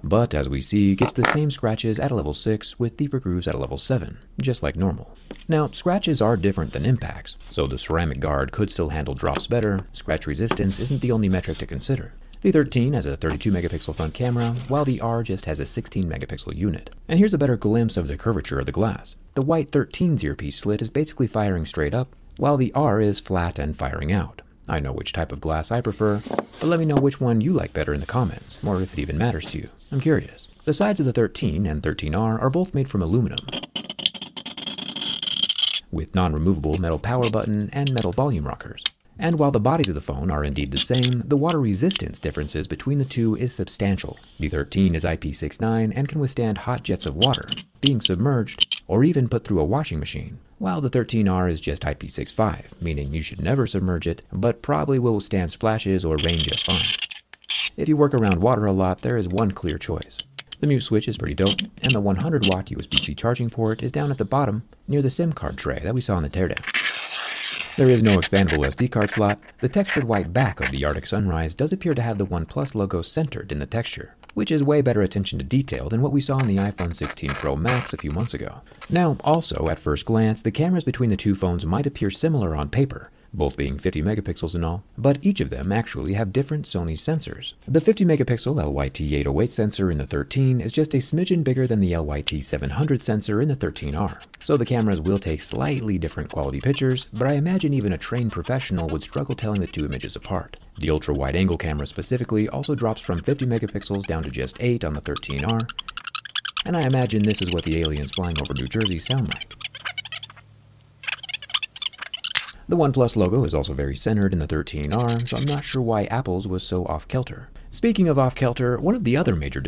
but as we see, gets the same scratches at a level 6 with deeper grooves at a level 7, just like normal. Now, scratches are different than impacts, so the ceramic guard could still handle drops better. Scratch resistance isn't the only metric to consider. The 13 has a 32 megapixel front camera, while the R just has a 16 megapixel unit. And here's a better glimpse of the curvature of the glass. The white 13's earpiece slit is basically firing straight up, while the R is flat and firing out. I know which type of glass I prefer, but let me know which one you like better in the comments, or if it even matters to you. I'm curious. The sides of the 13 and 13R are both made from aluminum, with non-removable metal power button and metal volume rockers. And while the bodies of the phone are indeed the same, the water resistance differences between the two is substantial. The 13 is IP69 and can withstand hot jets of water, being submerged, or even put through a washing machine, while the 13R is just IP65, meaning you should never submerge it, but probably will withstand splashes or rain just fine. If you work around water a lot, there is one clear choice. The mute switch is pretty dope, and the 100-watt USB-C charging port is down at the bottom near the SIM card tray that we saw in the teardown. There is no expandable SD card slot. The textured white back of the Arctic Sunrise does appear to have the OnePlus logo centered in the texture, which is way better attention to detail than what we saw on the iPhone 16 Pro Max a few months ago. Now, also, at first glance, the cameras between the two phones might appear similar on paper, both being 50 megapixels and all, but each of them actually have different Sony sensors. The 50 megapixel LYT-808 sensor in the 13 is just a smidgen bigger than the LYT-700 sensor in the 13R. So the cameras will take slightly different quality pictures, but I imagine even a trained professional would struggle telling the two images apart. The ultra-wide-angle camera specifically also drops from 50 megapixels down to just 8 on the 13R, and I imagine this is what the aliens flying over New Jersey sound like. The OnePlus logo is also very centered in the 13R, so I'm not sure why Apple's was so off-kilter. Speaking of off-kilter, one of the other major